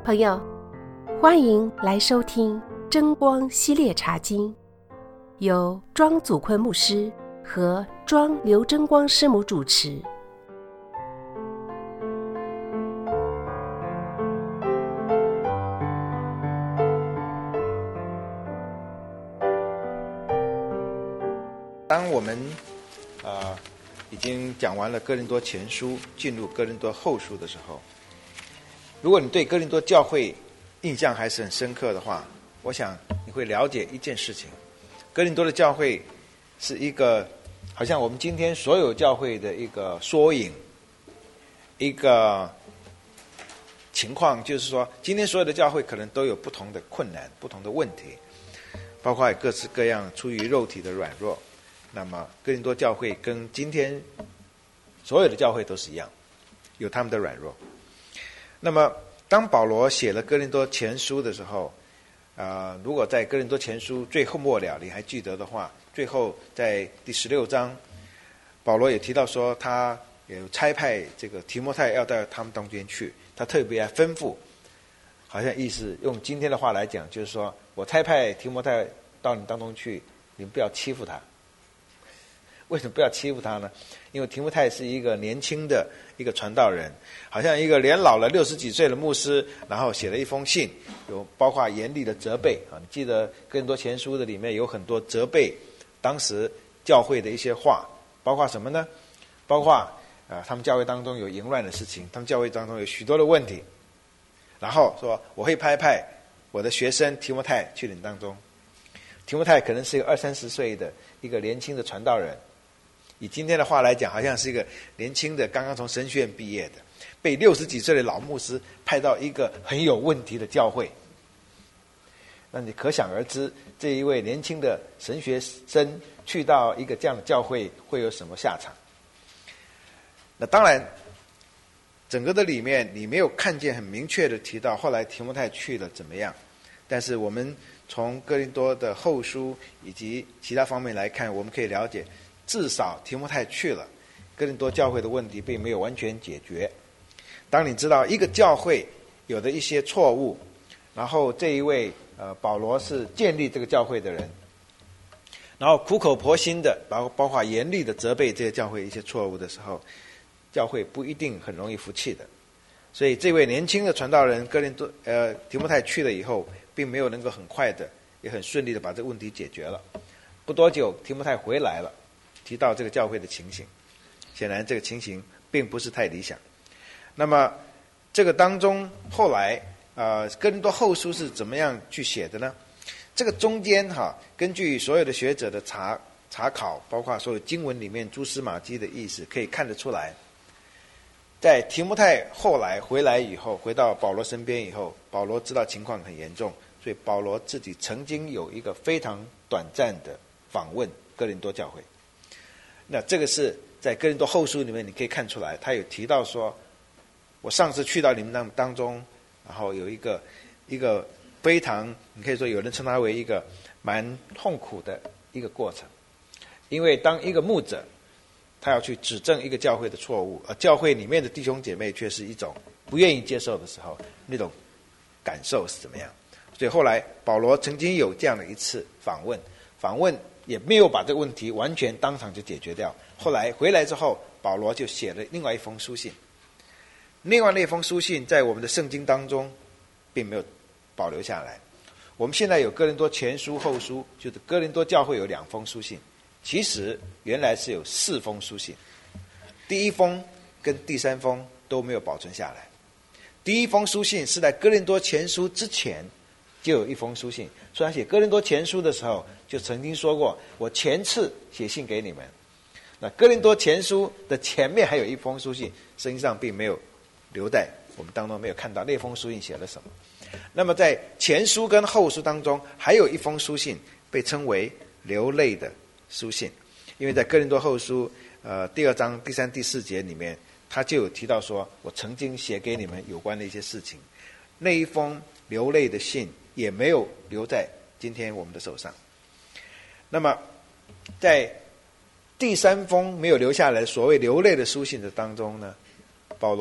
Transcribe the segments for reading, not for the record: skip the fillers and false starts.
朋友，欢迎来收听真光系列茶经，由庄祖坤牧师和庄刘真光师母主持。 当我们已经讲完了哥林多前书，进入哥林多后书的时候，如果你对哥林多教会印象还是很深刻的话，我想你会了解一件事情：哥林多的教会是一个好像我们今天所有教会的一个缩影，一个情况，就是说今天所有的教会可能都有不同的困难、不同的问题，包括各式各样出于肉体的软弱。那么哥林多教会跟今天所有的教会都是一样，有他们的软弱。那么当保罗写了哥林多前书的时候，如果在哥林多前书最后末了你还记得的话，最后在第16章，保罗也提到说他有差派这个提摩太要到他们中间去，他特别还吩咐，好像意思用今天的话来讲，就是说我差派提摩太到你当中去，你们不要欺负他。为什么不要欺负他呢？因为提摩太是一个年轻的一个传道人，好像一个年老了60几岁的牧师，然后写了一封信，有包括严厉的责备啊。你记得哥林多前书的里面有很多责备当时教会的一些话，包括什么呢？包括他们教会当中有淫乱的事情，他们教会当中有许多的问题，然后说我会派我的学生提摩太去你当中。提摩太可能是一个20-30岁的一个年轻的传道人，以今天的话来讲，好像是一个年轻的刚刚从神学院毕业的，被60几岁的老牧师派到一个很有问题的教会。那你可想而知，这一位年轻的神学生去到一个这样的教会会有什么下场。那当然整个的里面你没有看见很明确的提到后来提摩太去了怎么样，但是我们从哥林多的后书以及其他方面来看，我们可以了解至少提摩太去了，哥林多教会的问题并没有完全解决。当你知道一个教会有的一些错误，然后这一位保罗是建立这个教会的人，然后苦口婆心的包括严厉的责备这些教会一些错误的时候，教会不一定很容易服气的。所以这位年轻的传道人提摩太去了以后，并没有能够很快的也很顺利的把这个问题解决了。不多久提摩太回来了，提到这个教会的情形，显然这个情形并不是太理想。那么这个当中后来哥林多后书是怎么样去写的呢？这个中间根据所有的学者的查考，包括所有经文里面蛛丝马迹的意思，可以看得出来，在提摩太后来回来以后，回到保罗身边以后，保罗知道情况很严重，所以保罗自己曾经有一个非常短暂的访问哥林多教会。那这个是在哥林多后书里面你可以看出来，他有提到说，我上次去到你们当中，然后有一个非常，你可以说有人称它为一个蛮痛苦的一个过程。因为当一个牧者他要去指正一个教会的错误，而教会里面的弟兄姐妹却是一种不愿意接受的时候，那种感受是怎么样？所以后来保罗曾经有这样的一次访问也没有把这个问题完全当场就解决掉。后来回来之后，保罗就写了另外一封书信。另外那封书信在我们的圣经当中并没有保留下来。我们现在有哥林多前书后书，就是哥林多教会有2封书信，其实原来是有4封书信，第1封跟第3封都没有保存下来。第1封书信是在哥林多前书之前就有一封书信，所以他写哥林多前书的时候就曾经说过，我前次写信给你们。那哥林多前书的前面还有一封书信，圣经上并没有留在我们当中，没有看到那封书信写了什么。那么在前书跟后书当中还有一封书信被称为流泪的书信，因为在哥林多后书第2章第3、第4节里面，他就有提到说，我曾经写给你们有关的一些事情。那一封流泪的信也没有留在今天我们的手上。那么在第3封没有留下来所谓流泪的书信的当中呢，保罗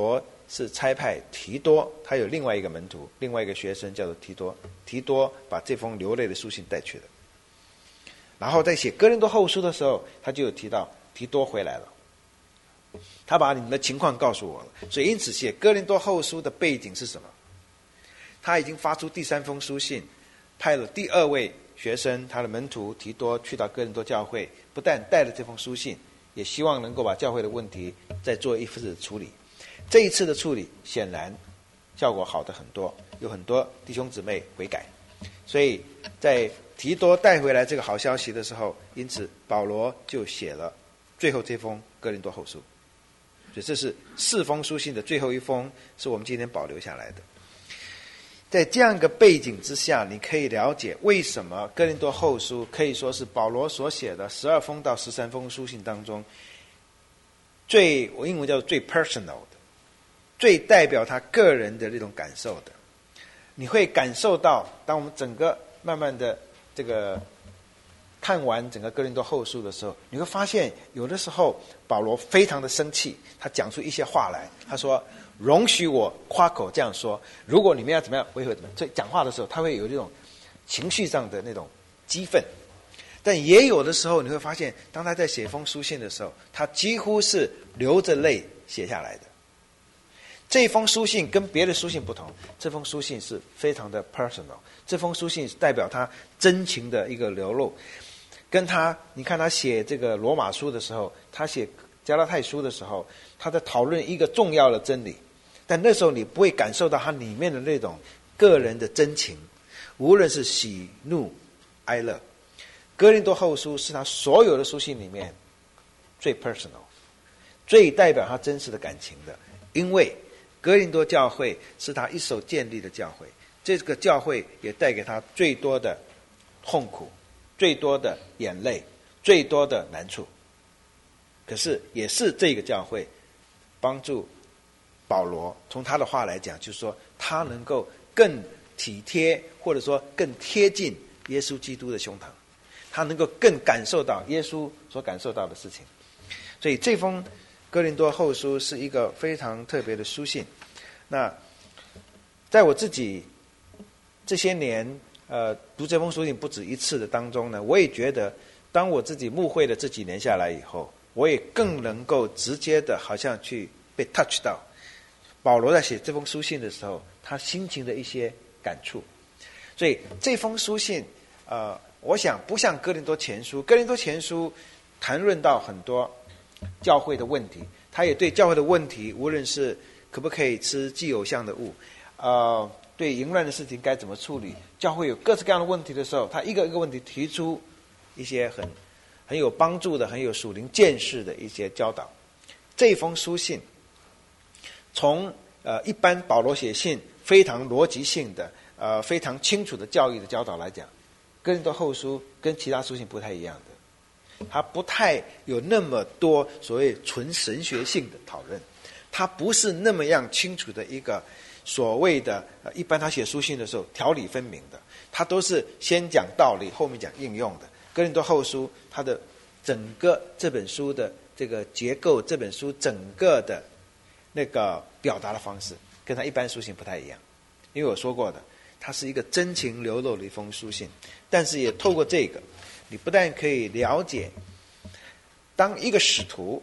是差派提多，他有另外一个门徒，另外一个学生叫做提多，提多把这封流泪的书信带去了。然后在写哥林多后书的时候，他就有提到提多回来了，他把你们的情况告诉我了。所以因此写哥林多后书的背景是什么？他已经发出第3封书信，派了第2位学生，他的门徒提多去到哥林多教会，不但带了这封书信，也希望能够把教会的问题再做一次处理。这一次的处理显然效果好的很多，有很多弟兄姊妹悔改。所以在提多带回来这个好消息的时候，因此保罗就写了最后这封哥林多后书。所以这是4封书信的最后一封，是我们今天保留下来的。在这样一个背景之下，你可以了解为什么哥林多后书可以说是保罗所写的12封到13封书信当中我英文叫做最 personal 的，最代表他个人的那种感受的。你会感受到，当我们整个慢慢的这个看完整个哥林多后书的时候，你会发现有的时候保罗非常的生气，他讲出一些话来，他说容许我夸口这样说，如果你们要怎么样，我也会怎么样。所以讲话的时候他会有这种情绪上的那种激愤。但也有的时候你会发现，当他在写封书信的时候，他几乎是流着泪写下来的。这封书信跟别的书信不同，这封书信是非常的 personal， 这封书信代表他真情的一个流露。跟他，你看他写这个罗马书的时候，他写加拉太书的时候，他在讨论一个重要的真理，但那时候你不会感受到他里面的那种个人的真情，无论是喜怒哀乐。哥林多后书是他所有的书信里面最 personal， 最代表他真实的感情的，因为哥林多教会是他一手建立的教会，这个教会也带给他最多的痛苦，最多的眼泪，最多的难处。可是也是这个教会帮助保罗，从他的话来讲，就是说他能够更体贴，或者说更贴近耶稣基督的胸膛，他能够更感受到耶稣所感受到的事情。所以这封哥林多后书是一个非常特别的书信。那在我自己这些年读这封书信不止一次的当中呢，我也觉得当我自己牧会的这几年下来以后，我也更能够直接的好像去被 touch 到保罗在写这封书信的时候他心情的一些感触。所以这封书信我想不像哥林多前书，哥林多前书谈论到很多教会的问题，他也对教会的问题，无论是可不可以吃祭偶像的物，对淫乱的事情该怎么处理，教会有各式各样的问题的时候，他一个一个问题提出一些很有帮助的、很有属灵见识的一些教导。这封书信从一般保罗写信非常逻辑性的非常清楚的教义的教导来讲，哥林多后书跟其他书信不太一样的，它不太有那么多所谓纯神学性的讨论，它不是那么样清楚的一个所谓的一般他写书信的时候条理分明的，他都是先讲道理后面讲应用的。哥林多后书它的整个这本书的这个结构，这本书整个的那个表达的方式跟他一般书信不太一样。因为我说过的，它是一个真情流露的一封书信，但是也透过这个，你不但可以了解当一个使徒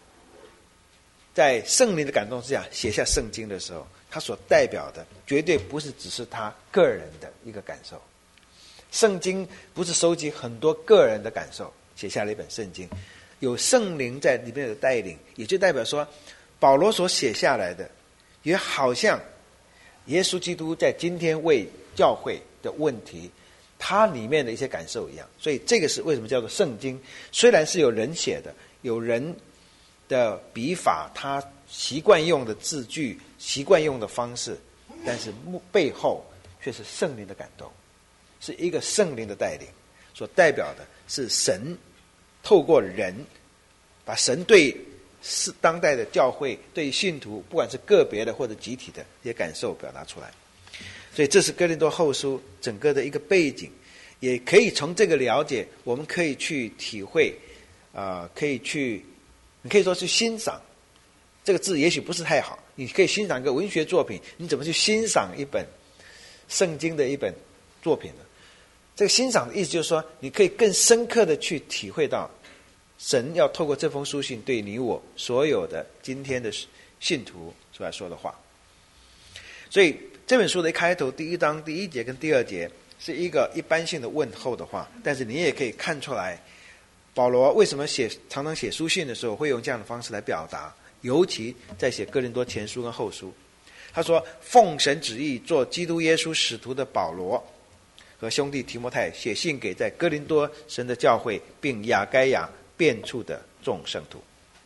在圣灵的感动之下写下圣经的时候，他所代表的绝对不是只是他个人的一个感受。圣经不是收集很多个人的感受写下了一本圣经，有圣灵在里面的带领，也就代表说保罗所写下来的也好像耶稣基督在今天为教会的问题他里面的一些感受一样。所以这个是为什么叫做圣经，虽然是有人写的，有人的笔法，他习惯用的字句，习惯用的方式，但是背后却是圣灵的感动，是一个圣灵的带领，所代表的是神透过人把神对当代的教会，对信徒不管是个别的或者集体的一些感受表达出来。所以这是哥林多后书整个的一个背景，也可以从这个了解，我们可以去体会你可以说去欣赏，这个字也许不是太好， 你可以欣赏一个文学作品，你怎么去欣赏一本圣经的一本作品呢？这个欣赏的意思就是说，你可以更深刻的去体会到神要透过这封书信对你我所有的今天的信徒所来说的话。所以这本书的一开头，第一章第1节跟第2节是一个一般性的问候的话，但是你也可以看出来，保罗为什么常常写书信的时候会用这样的方式来表达，尤其在写哥林多前书跟后书。他说，奉神旨意做基督耶稣使徒的保罗和兄弟提摩太写信给在哥林多神的教会并亚该亚遍处的众圣徒。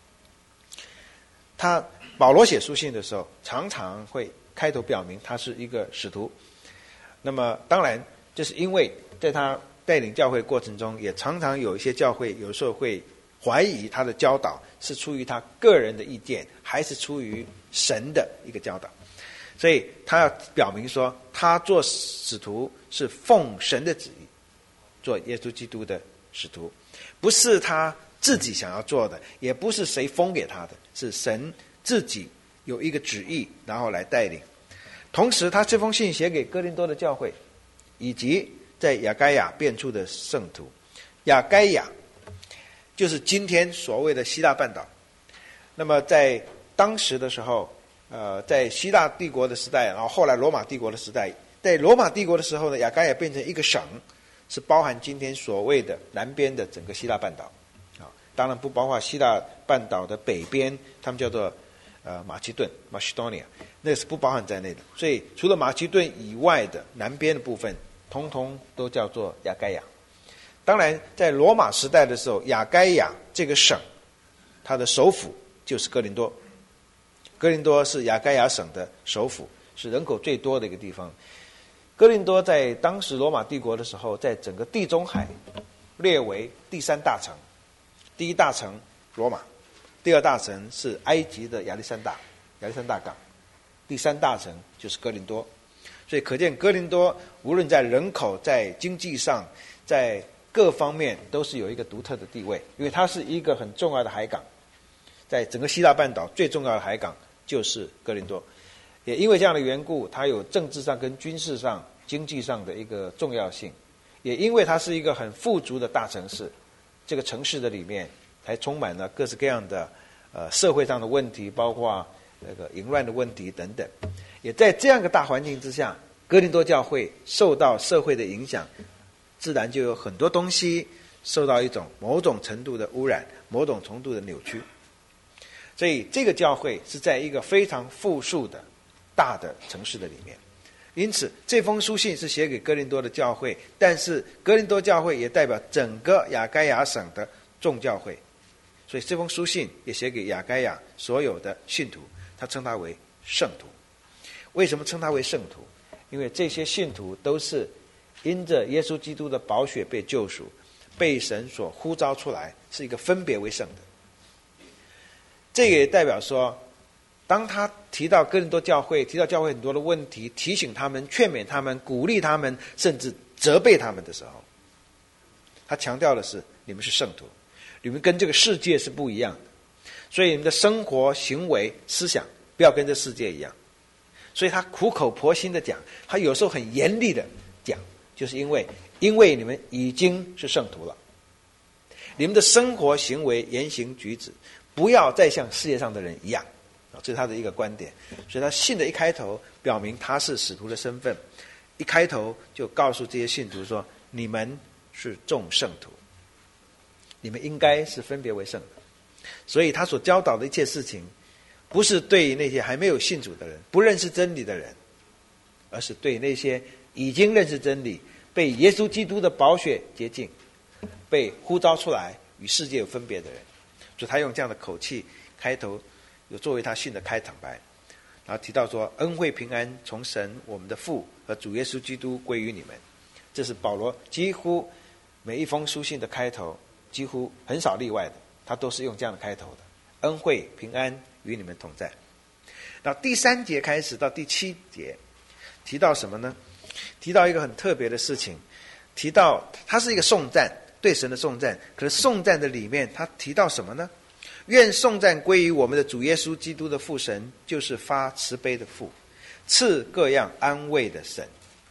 保罗写书信的时候常常会开头表明他是一个使徒，那么当然这是因为在他带领教会过程中，也常常有一些教会有时候会怀疑他的教导是出于他个人的意见，还是出于神的一个教导。所以他要表明说，他做使徒是奉神的旨意做耶稣基督的使徒，不是他自己想要做的，也不是谁封给他的，是神自己有一个旨意然后来带领。同时他这封信写给哥林多的教会以及在亚该亚遍处的圣徒。亚该亚就是今天所谓的希腊半岛。那么在当时的时候，在希腊帝国的时代，然后后来罗马帝国的时代，在罗马帝国的时候呢，亚该亚变成一个省，是包含今天所谓的南边的整个希腊半岛。当然不包括希腊半岛的北边，他们叫做马其顿 Macedonia， 那是不包含在内的。所以除了马其顿以外的南边的部分，通通都叫做亚该亚。当然在罗马时代的时候，亚该亚这个省它的首府就是哥林多。哥林多是亚该亚省的首府，是人口最多的一个地方。哥林多在当时罗马帝国的时候，在整个地中海列为第3大城。第1大城罗马，第2大城是埃及的亚历山大港，第3大城就是哥林多。所以可见哥林多无论在人口、在经济上、在各方面都是有一个独特的地位，因为它是一个很重要的海港，在整个希腊半岛最重要的海港就是哥林多。也因为这样的缘故，它有政治上跟军事上、经济上的一个重要性，也因为它是一个很富足的大城市，这个城市的里面还充满了各式各样的社会上的问题，包括那个淫乱的问题等等。也在这样一个大环境之下，哥林多教会受到社会的影响，自然就有很多东西受到一种某种程度的污染，某种程度的扭曲。所以这个教会是在一个非常富庶的大的城市的里面。因此这封书信是写给哥林多的教会，但是哥林多教会也代表整个亚该亚省的众教会，所以这封书信也写给亚该亚所有的信徒，他称他为圣徒。为什么称他为圣徒？因为这些信徒都是因着耶稣基督的宝血被救赎，被神所呼召出来，是一个分别为圣的。这个也代表说，当他提到哥林多教会，提到教会很多的问题，提醒他们、劝勉他们、鼓励他们，甚至责备他们的时候，他强调的是，你们是圣徒，你们跟这个世界是不一样的，所以你们的生活、行为、思想不要跟这世界一样。所以他苦口婆心的讲，他有时候很严厉的讲，就是因为你们已经是圣徒了，你们的生活、行为、言行举止不要再像世界上的人一样。这是他的一个观点。所以他信的一开头表明他是使徒的身份，一开头就告诉这些信徒说，你们是众圣徒，你们应该是分别为圣的。所以他所教导的一切事情，不是对那些还没有信主的人、不认识真理的人，而是对那些已经认识真理、被耶稣基督的宝血洁净、被呼召出来与世界有分别的人。所以他用这样的口气开头，有作为他信的开场白，然后提到说，恩惠平安从神我们的父和主耶稣基督归于你们。这是保罗几乎每一封书信的开头，几乎很少例外的，他都是用这样的开头的，恩惠平安与你们同在。那第3节开始到第7节提到什么呢？提到一个很特别的事情，提到它是一个颂赞，对神的颂赞。可是颂赞的里面他提到什么呢？ 愿颂赞归于我们的主耶稣基督的父神，就是发慈悲的父，赐各样安慰的神。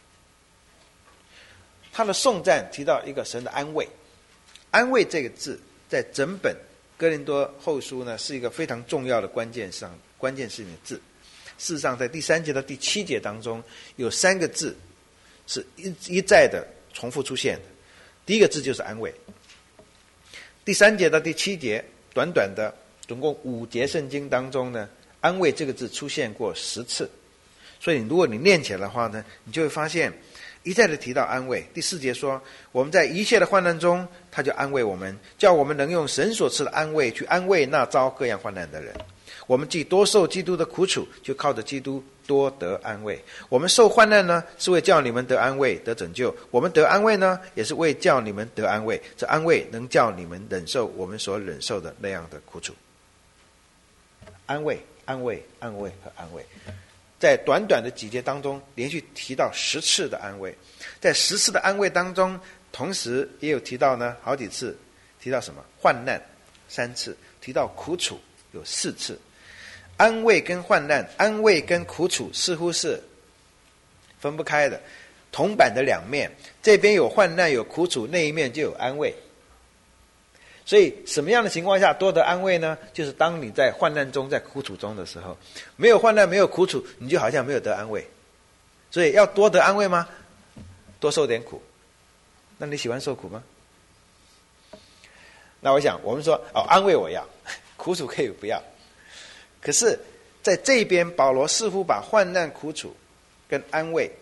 他的颂赞提到一个神的安慰，安慰这个字在整本哥林多后书呢是一个非常重要的关键性的字。事实上在第3节到第7节当中有3个字是一再的重复出现的。第一个字就是安慰。第3节到第7节短短的总共5节圣经当中呢，安慰这个字出现过10次。所以如果你念起来的话呢，你就会发现一再的提到安慰。第4节说，我们在一切的患难中，他就安慰我们，叫我们能用神所赐的安慰去安慰那遭各样患难的人。我们既多受基督的苦楚，就靠着基督多得安慰。我们受患难呢，是为叫你们得安慰得拯救；我们得安慰呢，也是为叫你们得安慰。这安慰能叫你们忍受我们所忍受的那样的苦楚。安慰，安慰，安慰和安慰，在短短的几节当中连续提到10次的安慰。在10次的安慰当中，同时也有提到呢好几次，提到什么？患难3次，提到苦楚有4次。安慰跟患难，安慰跟苦楚似乎是分不开的，铜板的两面，这边有患难有苦楚，那一面就有安慰。所以什么样的情况下多得安慰呢？就是当你在患难中在苦楚中的时候，没有患难没有苦楚，你就好像没有得安慰。所以要多得安慰吗？多受点苦。那你喜欢受苦吗？那我想我们说安慰我要，苦楚可以不要。可是在这边保罗似乎把患难苦楚跟安慰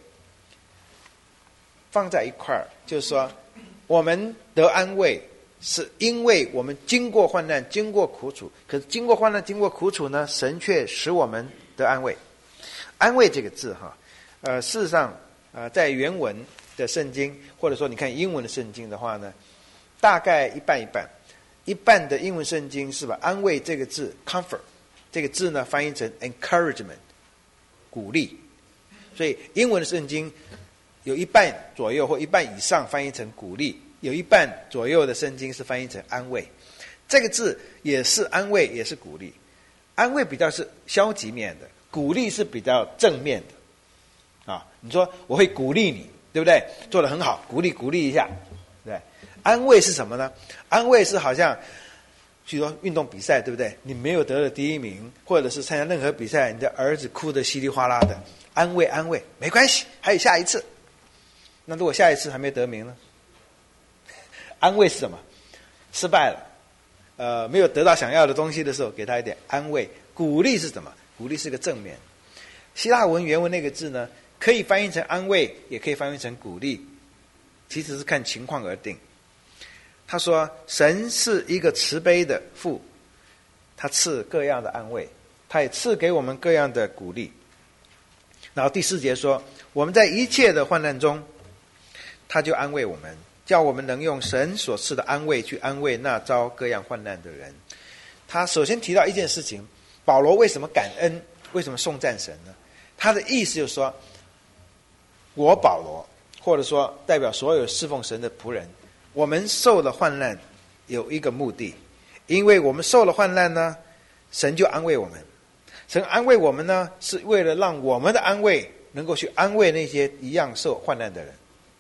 放在一块儿，就是说我们得安慰是因为我们经过患难经过苦楚，可是经过患难经过苦楚呢，神却使我们得安慰。安慰这个字事实上在原文的圣经，或者说你看英文的圣经的话呢，大概一半一半。一半的英文圣经是把安慰这个字 comfort这个字呢翻译成 encouragement 鼓励，所以英文的圣经有一半左右或一半以上翻译成鼓励，有一半左右的圣经是翻译成安慰。这个字也是安慰也是鼓励，安慰比较是消极面的，鼓励是比较正面的你说我会鼓励你，对不对？做得很好，鼓励一下，对。安慰是什么呢？安慰是好像比如说运动比赛，对不对？你没有得了第1名，或者是参加任何比赛，你的儿子哭得稀里哗啦的，安慰没关系，还有下一次。那如果下一次还没得名呢？安慰是什么？失败了没有得到想要的东西的时候，给他一点安慰。鼓励是什么？鼓励是个正面。希腊文原文那个字呢，可以翻译成安慰，也可以翻译成鼓励，其实是看情况而定。他说神是一个慈悲的父，他赐各样的安慰，他也赐给我们各样的鼓励。然后第4节说，我们在一切的患难中，他就安慰我们，叫我们能用神所赐的安慰去安慰那遭各样患难的人。他首先提到一件事情，保罗为什么感恩，为什么颂赞神呢？他的意思就是说，我保罗，或者说代表所有侍奉神的仆人，我们受了患难有一个目的，因为我们受了患难呢，神就安慰我们。神安慰我们呢，是为了让我们的安慰能够去安慰那些一样受患难的人。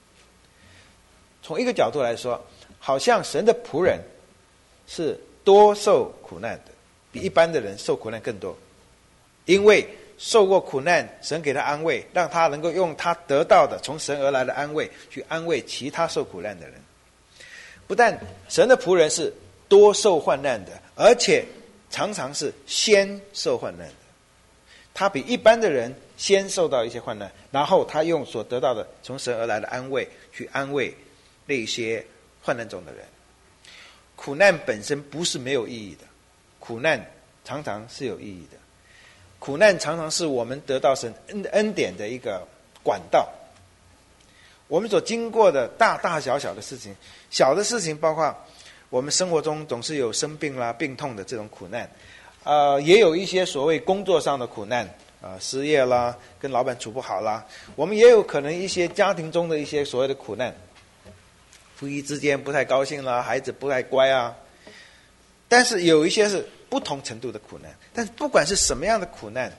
从一个角度来说，好像神的仆人是多受苦难的，比一般的人受苦难更多。因为受过苦难，神给他安慰，让他能够用他得到的从神而来的安慰去安慰其他受苦难的人。不但神的仆人是多受患难的，而且常常是先受患难的。他比一般的人先受到一些患难，然后他用所得到的从神而来的安慰去安慰那些患难中的人。苦难本身不是没有意义的，苦难常常是有意义的。苦难常常是我们得到神恩典的一个管道。我们所经过的大大小小的事情，小的事情包括我们生活中总是有生病啦、病痛的这种苦难，也有一些所谓工作上的苦难，失业啦，跟老板处不好啦，我们也有可能一些家庭中的一些所谓的苦难，夫妻之间不太高兴啦，孩子不太乖啊。 但是有一些是不同程度的苦难。但是不管是什么样的苦难，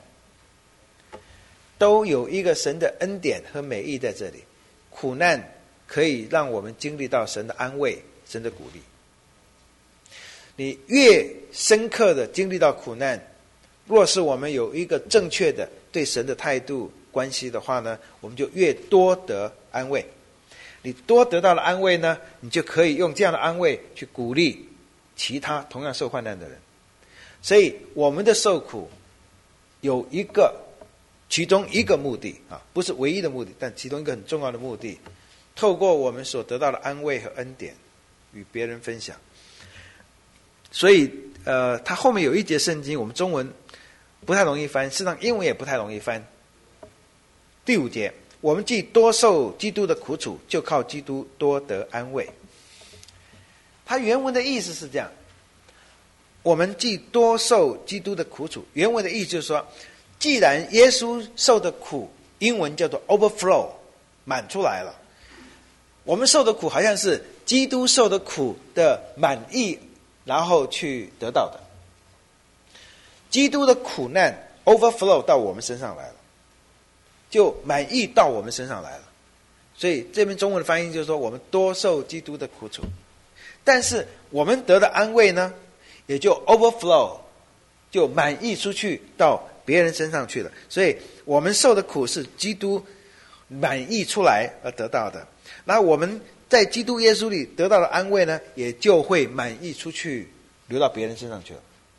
都有一个神的恩典和美意在这里。苦难可以让我们经历到神的安慰，神的鼓励。你越深刻的经历到苦难，若是我们有一个正确的对神的态度关系的话呢，我们就越多得安慰。你多得到了安慰呢，你就可以用这样的安慰去鼓励其他同样受患难的人。所以我们的受苦有其中一个目的啊，不是唯一的目的，但其中一个很重要的目的，透过我们所得到的安慰和恩典与别人分享。所以它后面有一节圣经，我们中文不太容易翻，事实上英文也不太容易翻。第5节，我们既多受基督的苦楚，就靠基督多得安慰。它原文的意思是这样，我们既多受基督的苦楚，原文的意思就是说，既然耶稣受的苦，英文叫做 overflow， 满出来了，我们受的苦好像是基督受的苦的满意，然后去得到的。基督的苦难 overflow 到我们身上来了，就满意到我们身上来了。所以这边中文的翻译就是说，我们多受基督的苦楚，但是我们得的安慰呢，也就 overflow， 就满意出去到别人身上去了。所以我们受的苦是基督满意出来而得到的，那我们在基督耶稣里得到的安慰呢，也就会满意出去，流到别人身上去了。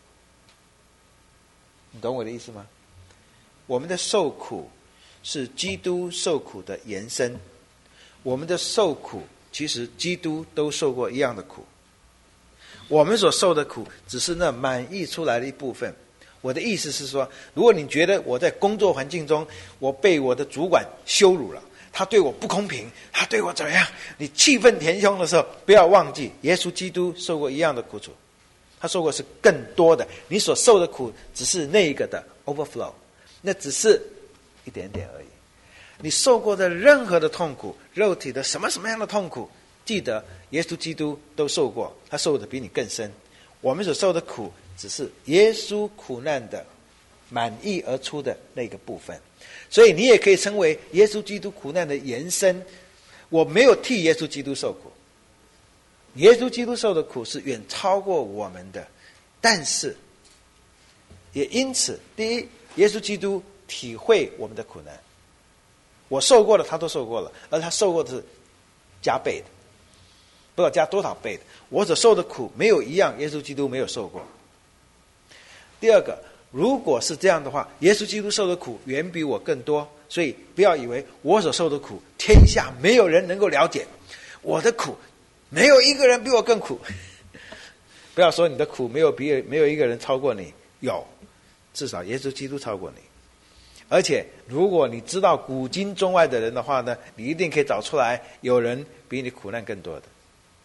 你懂我的意思吗？我们的受苦是基督受苦的延伸，我们的受苦其实基督都受过一样的苦，我们所受的苦只是那满意出来的一部分。我的意思是说，如果你觉得我在工作环境中我被我的主管羞辱了，他对我不公平，他对我怎么样，你气愤填胸的时候，不要忘记耶稣基督受过一样的苦楚，他受过是更多的，你所受的苦只是那个的 overflow， 那只是一点点而已。你受过的任何的痛苦，肉体的什么样的痛苦，记得耶稣基督都受过，他受的比你更深。我们所受的苦只是耶稣苦难的满意而出的那个部分，所以你也可以称为耶稣基督苦难的延伸。我没有替耶稣基督受苦，耶稣基督受的苦是远超过我们的，但是也因此，第一，耶稣基督体会我们的苦难，我受过的他都受过了，而他受过的是加倍的，不知道加多少倍的。我所受的苦没有一样耶稣基督没有受过。第二个，如果是这样的话，耶稣基督受的苦远比我更多，所以不要以为我所受的苦天下没有人能够了解，我的苦没有一个人比我更苦。不要说你的苦没有一个人超过你，有，至少耶稣基督超过你。而且如果你知道古今中外的人的话呢，你一定可以找出来有人比你苦难更多的。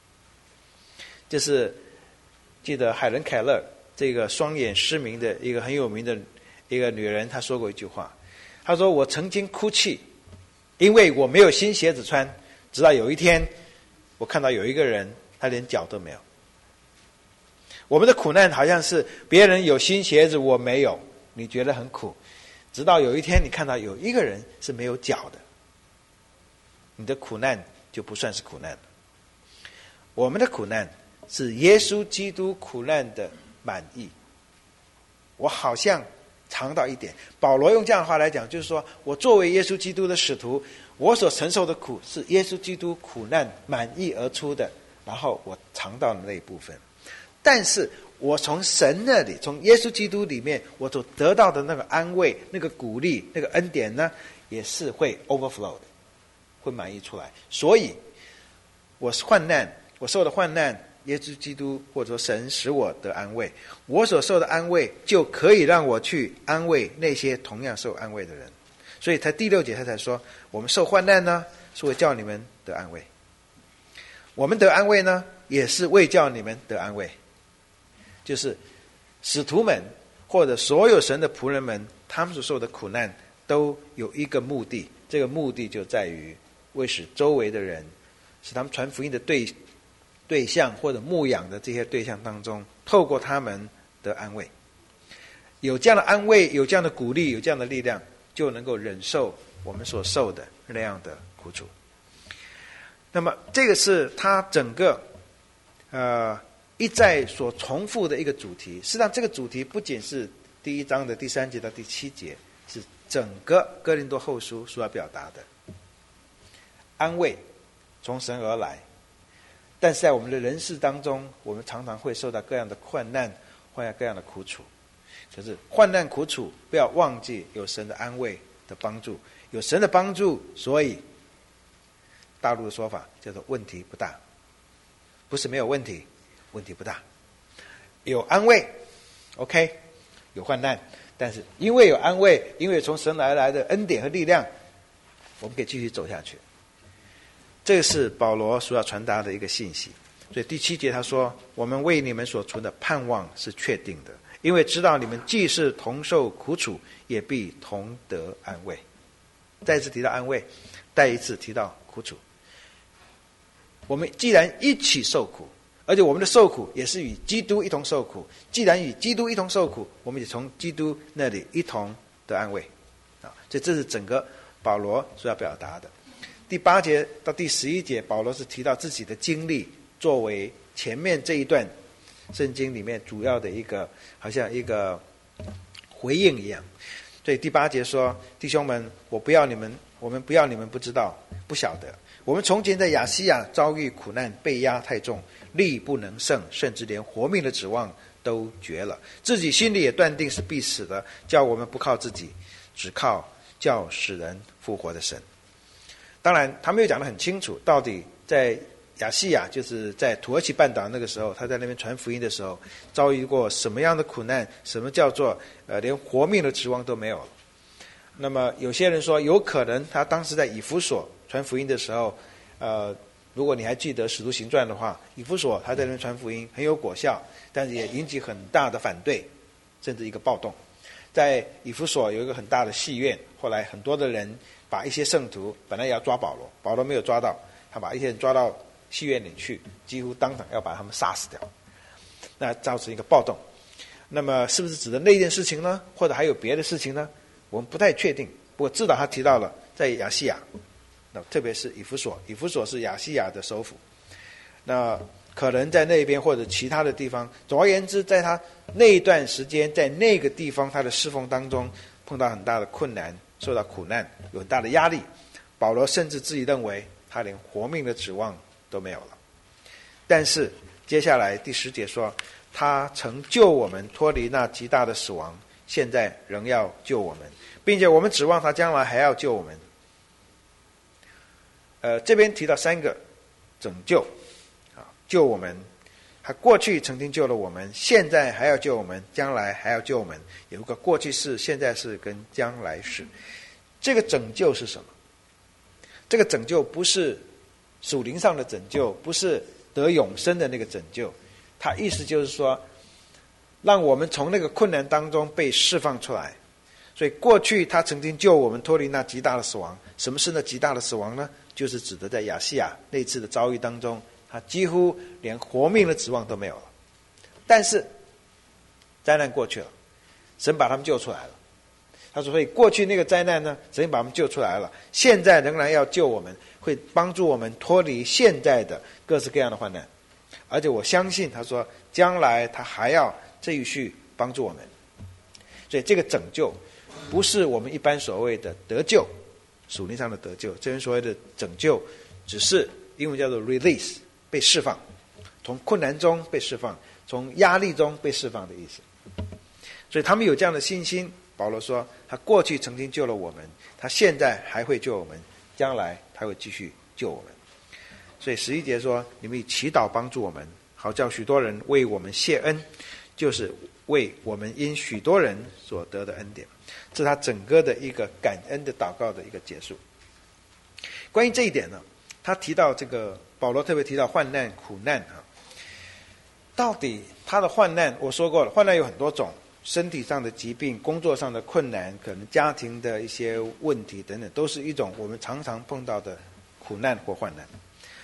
就是记得海伦凯勒这个双眼失明的一个很有名的一个女人，她说过一句话，她说，我曾经哭泣，因为我没有新鞋子穿，直到有一天我看到有一个人他连脚都没有。我们的苦难好像是别人有新鞋子我没有，你觉得很苦，直到有一天你看到有一个人是没有脚的，你的苦难就不算是苦难了。我们的苦难是耶稣基督苦难的满意。我好像尝到一点，保罗用这样的话来讲，就是说我作为耶稣基督的使徒，我所承受的苦是耶稣基督苦难满意而出的，然后我尝到了那一部分。但是我从神那里，从耶稣基督里面，我所得到的那个安慰、那个鼓励、那个恩典呢，也是会 overflow 的，会满意出来。所以我受的患难，耶稣基督或者说神使我得安慰，我所受的安慰就可以让我去安慰那些同样受安慰的人。所以他第6节他才说，我们受患难呢，是为叫你们得安慰。我们得安慰呢，也是为叫你们得安慰。就是使徒们或者所有神的仆人们，他们所受的苦难都有一个目的，这个目的就在于为使周围的人，使他们传福音的对象或者牧养的这些对象当中，透过他们得安慰。有这样的安慰，有这样的鼓励，有这样的力量，就能够忍受我们所受的那样的苦楚。那么这个是他整个一再所重复的一个主题。实际上这个主题不仅是第1章的第3节到第7节，是整个哥林多后书所要表达的安慰从神而来。但是在我们的人世当中，我们常常会受到各样的困难，或者各样的苦楚。可是患难苦楚，不要忘记有神的安慰的帮助，有神的帮助，所以大陆的说法叫做问题不大。不是没有问题，问题不大。有安慰 OK， 有患难，但是因为有安慰，因为从神而来的恩典和力量，我们可以继续走下去。这个是保罗所要传达的一个信息。所以第7节他说，我们为你们所存的盼望是确定的，因为知道你们既是同受苦楚，也必同得安慰。再一次提到安慰，再一次提到苦楚。我们既然一起受苦，而且我们的受苦也是与基督一同受苦，既然与基督一同受苦，我们也从基督那里一同得安慰。所以这是整个保罗所要表达的。第8节到第11节，保罗是提到自己的经历，作为前面这一段圣经里面主要的一个，好像一个回应一样。所以第8节说，弟兄们，我们不要你们不知道不晓得，我们从前在亚细亚遭遇苦难，被压太重，力不能胜，甚至连活命的指望都绝了，自己心里也断定是必死的，叫我们不靠自己，只靠叫使人复活的神。当然他没有讲得很清楚，到底在亚细亚，就是在土耳其半岛那个时候，他在那边传福音的时候，遭遇过什么样的苦难，什么叫做连活命的指望都没有了。那么有些人说，有可能他当时在以弗所传福音的时候，如果你还记得使徒行传的话，以弗所他在那边传福音很有果效，但是也引起很大的反对，甚至一个暴动。在以弗所有一个很大的戏院，后来很多的人把一些圣徒本来要抓保罗，保罗没有抓到，他把一些人抓到戏院里去，几乎当场要把他们杀死掉，那造成一个暴动。那么是不是指的那件事情呢？或者还有别的事情呢？我们不太确定。不过至少他提到了在亚细亚，那特别是以弗所，以弗所是亚细亚的首府，那可能在那边或者其他的地方。总而言之，在他那一段时间，在那个地方他的侍奉当中碰到很大的困难，受到苦难，有很大的压力。保罗甚至自己认为他连活命的指望都没有了。但是接下来第10节说，他曾救我们脱离那极大的死亡，现在仍要救我们，并且我们指望他将来还要救我们。这边提到3个拯救，救我们，他过去曾经救了我们，现在还要救我们，将来还要救我们，有一个过去式、现在式跟将来式。这个拯救是什么？这个拯救不是属灵上的拯救，不是得永生的那个拯救，它意思就是说，让我们从那个困难当中被释放出来。所以过去他曾经救我们脱离那极大的死亡。什么是那极大的死亡呢？就是指的在亚细亚那次的遭遇当中，他几乎连活命的指望都没有了。但是灾难过去了，神把他们救出来了。他说，所以过去那个灾难呢，神把我们救出来了，现在仍然要救我们，会帮助我们脱离现在的各式各样的患难。而且我相信，他说将来他还要继续帮助我们。所以这个拯救不是我们一般所谓的得救，属灵上的得救。这边所谓的拯救只是英文叫做 release， 被释放，从困难中被释放，从压力中被释放的意思。所以他们有这样的信心。保罗说，他过去曾经救了我们，他现在还会救我们，将来他会继续救我们。所以11节说，你们以祈祷帮助我们，好叫许多人为我们谢恩，就是为我们因许多人所得的恩典。这是他整个的一个感恩的祷告的一个结束。关于这一点呢，他提到这个保罗特别提到患难苦难到底他的患难，我说过了，患难有很多种，身体上的疾病，工作上的困难，可能家庭的一些问题等等，都是一种我们常常碰到的苦难或患难。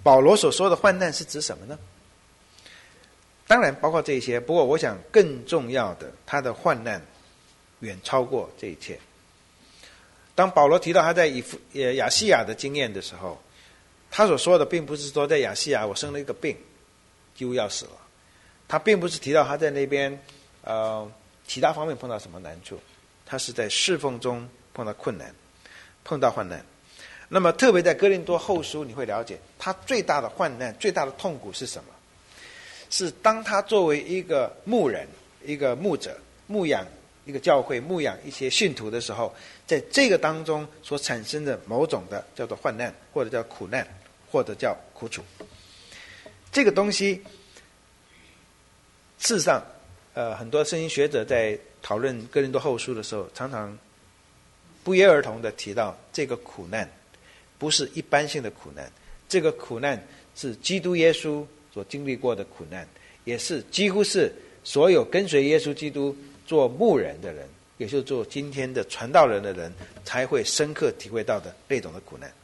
保罗所说的患难是指什么呢？当然包括这些，不过我想更重要的，他的患难远超过这一切。当保罗提到他在亚细亚的经验的时候，他所说的并不是说在亚细亚我生了一个病，几乎要死了。他并不是提到他在那边其他方面碰到什么难处，他是在侍奉中碰到困难，碰到患难。那么特别在哥林多后书，你会了解他最大的患难、最大的痛苦是什么？是当他作为一个牧人、一个牧者，牧养一个教会、牧养一些信徒的时候，在这个当中所产生的某种的叫做患难，或者叫苦难，或者叫苦楚。这个东西事实上很多圣经学者在讨论哥林多后书的时候，常常不约而同的提到这个苦难不是一般性的苦难，这个苦难是基督耶稣所经历过的苦难，也是几乎是所有跟随耶稣基督做牧人的人，也就是做今天的传道人的人才会深刻体会到的那种的苦难。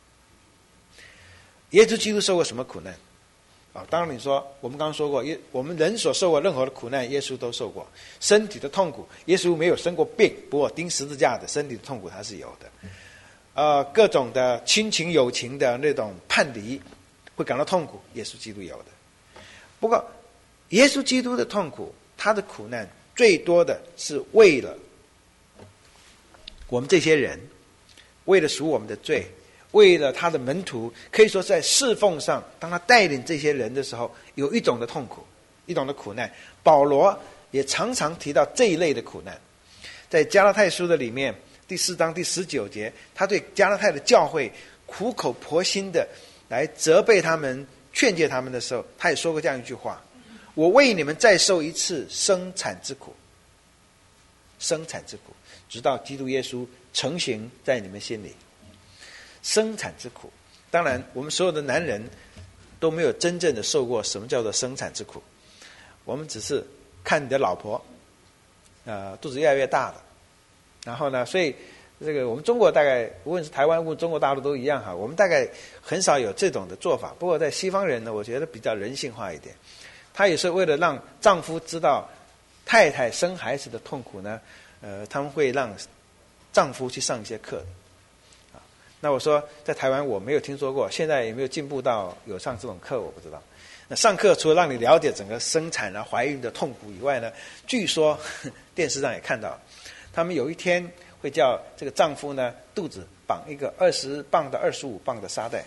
耶稣基督受过什么苦难？当然你说我们刚刚说过，我们人所受过任何的苦难耶稣都受过。身体的痛苦耶稣没有生过病，不过钉十字架的身体的痛苦他是有的。各种的亲情友情的那种叛离会感到痛苦，耶稣基督有的。不过耶稣基督的痛苦，他的苦难最多的是为了我们这些人，为了赎我们的罪，为了他的门徒，可以说在侍奉上，当他带领这些人的时候，有一种的痛苦，一种的苦难。保罗也常常提到这一类的苦难。在加拉太书的里面第4章第19节，他对加拉太的教会苦口婆心的来责备他们、劝诫他们的时候，他也说过这样一句话：我为你们再受一次生产之苦，生产之苦，直到基督耶稣成形在你们心里。生产之苦，当然我们所有的男人都没有真正的受过什么叫做生产之苦，我们只是看你的老婆肚子越来越大的，然后呢，所以这个我们中国大概无论是台湾无论中国大陆都一样哈，我们大概很少有这种的做法。不过在西方人呢，我觉得比较人性化一点，他也是为了让丈夫知道太太生孩子的痛苦呢，他们会让丈夫去上一些课。那我说在台湾我没有听说过，现在有没有进步到有上这种课我不知道。那上课除了让你了解整个生产怀孕的痛苦以外呢，据说电视上也看到，他们有一天会叫这个丈夫呢肚子绑一个20磅到25磅的沙袋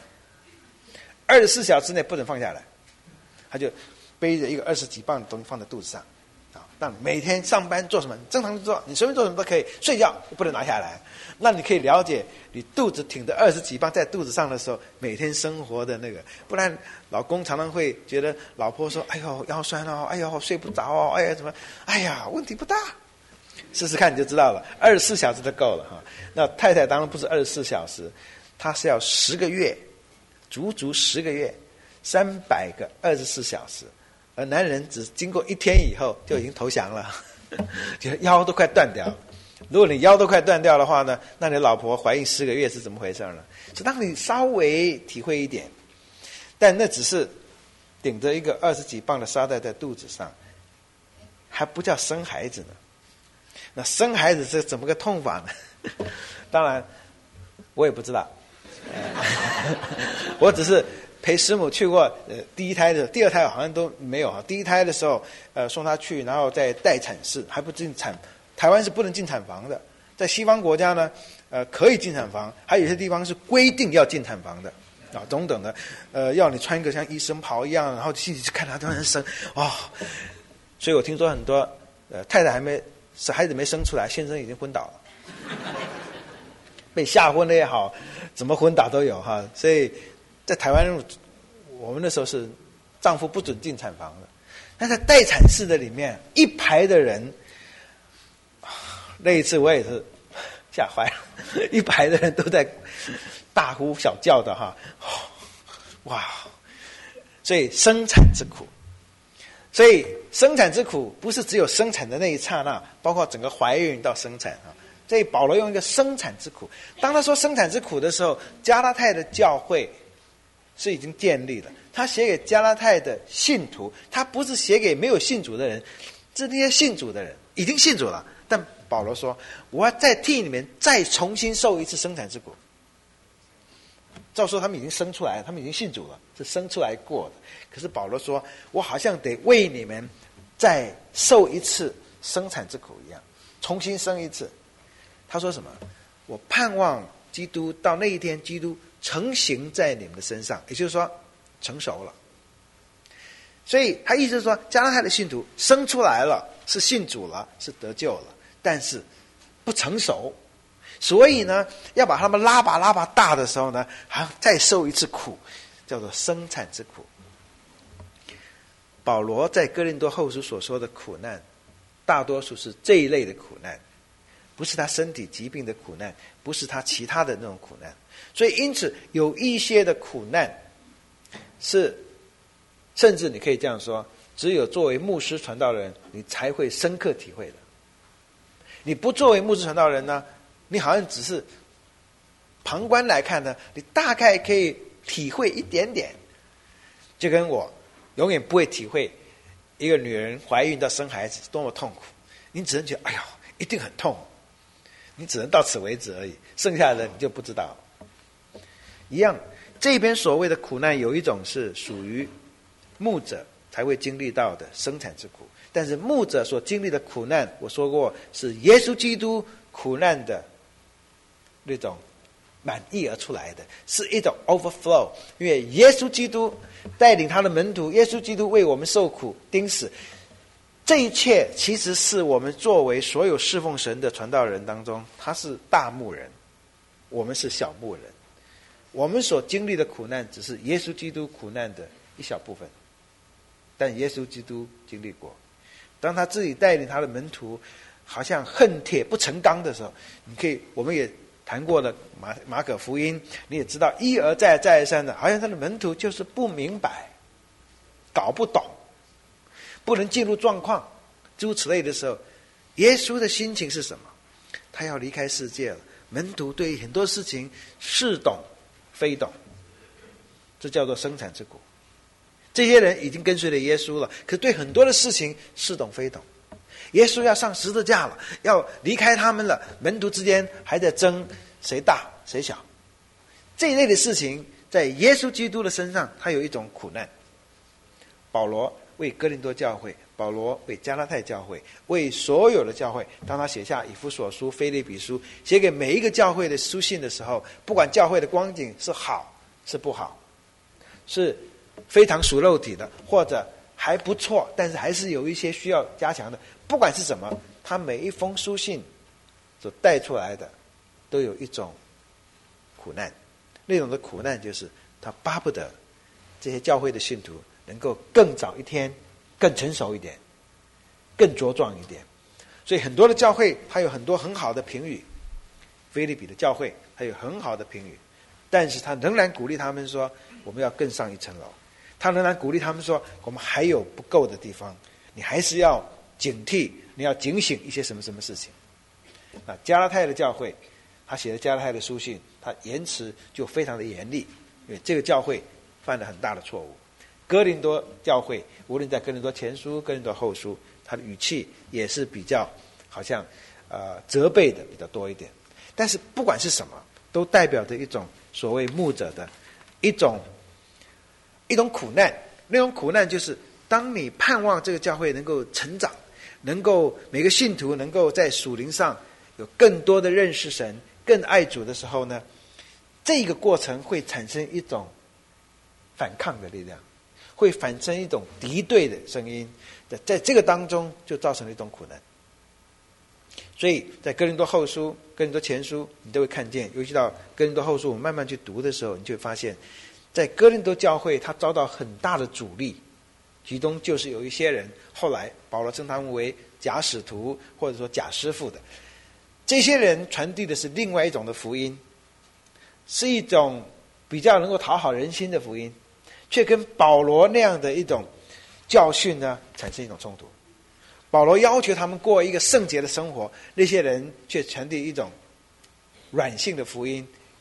，24小时内不能放下来，他就背着一个20几磅的东西放在肚子上，让每天上班做什么正常做，你随便做什么都可以，睡觉不能拿下来。那你可以了解你肚子挺着20几磅在肚子上的时候，每天生活的那个。不然老公常常会觉得老婆说：“哎呦腰酸哦，哎呦睡不着哦，哎呀怎么，哎呀问题不大。”试试看你就知道了，24小时就够了哈。那太太当然不是24小时，她是要10个月，足足10个月，300个24小时，而男人只经过1天以后就已经投降了，就腰都快断掉了。如果你腰都快断掉的话呢，那你老婆怀孕10个月是怎么回事呢？就当你稍微体会一点，但那只是顶着一个20几磅的沙袋在肚子上，还不叫生孩子呢。那生孩子是怎么个痛法呢？当然我也不知道，我只是陪师母去过第一胎的，第二胎好像都没有。第一胎的时候送她去，然后在待产室还不进产，台湾是不能进产房的，在西方国家呢可以进产房，还有些地方是规定要进产房的等等的，要你穿一个像医生袍一样，然后进去看他突然生所以我听说很多太太孩子没生出来，先生已经昏倒了，被吓昏了也好，怎么昏倒都有哈。所以在台湾我们那时候是丈夫不准进产房的，但在待产室的里面一排的人，那一次我也是吓坏了，一排的人都在大呼小叫的哈，哇！所以生产之苦，所以生产之苦不是只有生产的那一刹那，包括整个怀孕到生产啊。所以保罗用一个生产之苦，当他说生产之苦的时候，加拉太的教会是已经建立了。他写给加拉太的信徒，他不是写给没有信主的人，是那些信主的人已经信主了。但保罗说，我要再替你们再重新受一次生产之苦。照说他们已经生出来了，他们已经信主了，是生出来过的。可是保罗说，我好像得为你们再受一次生产之苦一样，重新生一次。他说什么？我盼望基督到那一天，基督成形在你们的身上，也就是说成熟了。所以他意思是说，加拉太的信徒生出来了，是信主了，是得救了，但是不成熟。所以呢，要把他们拉拔大的时候呢，还要再受一次苦，叫做生产之苦。保罗在哥林多后书所说的苦难，大多数是这一类的苦难，不是他身体疾病的苦难，不是他其他的那种苦难。所以因此有一些的苦难是，甚至你可以这样说，只有作为牧师传道人你才会深刻体会的。你不作为牧师传道人呢，你好像只是旁观来看呢，你大概可以体会一点点。就跟我永远不会体会一个女人怀孕到生孩子多么痛苦，你只能觉得哎呦一定很痛，你只能到此为止而已，剩下的你就不知道。一样，这边所谓的苦难有一种是属于牧者才会经历到的生产之苦，但是牧者所经历的苦难，我说过是耶稣基督苦难的那种满溢而出来的，是一种 overflow。因为耶稣基督带领他的门徒，耶稣基督为我们受苦钉死，这一切其实是我们作为所有侍奉神的传道人当中，他是大牧人，我们是小牧人。我们所经历的苦难只是耶稣基督苦难的一小部分，但耶稣基督经历过。当他自己带领他的门徒好像恨铁不成钢的时候，我们也谈过了马可福音，你也知道一而再再而三的，好像他的门徒就是不明白，搞不懂，不能进入状况，诸如此类的时候，耶稣的心情是什么？他要离开世界了，门徒对很多事情似懂非懂，这叫做生产之苦。这些人已经跟随了耶稣了，可对很多的事情似懂非懂。耶稣要上十字架了，要离开他们了，门徒之间还在争谁大谁小。这一类的事情在耶稣基督的身上，他有一种苦难。保罗为哥林多教会，保罗为加拉太教会，为所有的教会，当他写下以弗所书、腓立比书，写给每一个教会的书信的时候，不管教会的光景是好是不好，是非常属肉体的，或者还不错，但是还是有一些需要加强的，不管是什么，他每一封书信所带出来的都有一种苦难。那种的苦难就是他巴不得这些教会的信徒能够更早一天更成熟一点，更茁壮一点。所以很多的教会它有很多很好的评语，腓立比的教会它有很好的评语，但是他仍然鼓励他们说我们要更上一层楼，他仍然鼓励他们说我们还有不够的地方，你还是要警惕，你要警醒一些什么什么事情。那加拉太的教会，他写的加拉太的书信，他言辞就非常的严厉，因为这个教会犯了很大的错误。哥林多教会无论在哥林多前书、哥林多后书，他的语气也是比较好像责备的比较多一点。但是不管是什么，都代表着一种所谓牧者的一种苦难。那种苦难就是当你盼望这个教会能够成长，能够每个信徒能够在属灵上有更多的认识神，更爱主的时候呢，这个过程会产生一种反抗的力量，会产生一种敌对的声音，在这个当中就造成了一种苦难。所以在哥林多后书、哥林多前书你都会看见，尤其到哥林多后书我们慢慢去读的时候，你就会发现在哥林多教会他遭到很大的阻力，其中就是有一些人后来保罗称他们为假使徒或者说假师傅的，这些人传递的是另外一种的福音，是一种比较能够讨好人心的福音，却跟保罗那样的一种教训呢产生一种冲突。保罗要求他们过一个圣洁的生活，那些人却传递一种软性的福音，